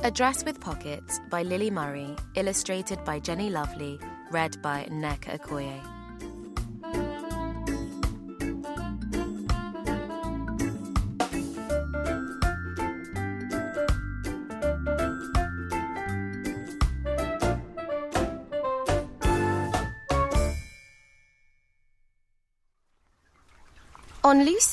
A Dress with Pockets by Lily Murray, illustrated by Jenny Lovely, read by Nneka Okoye. On loose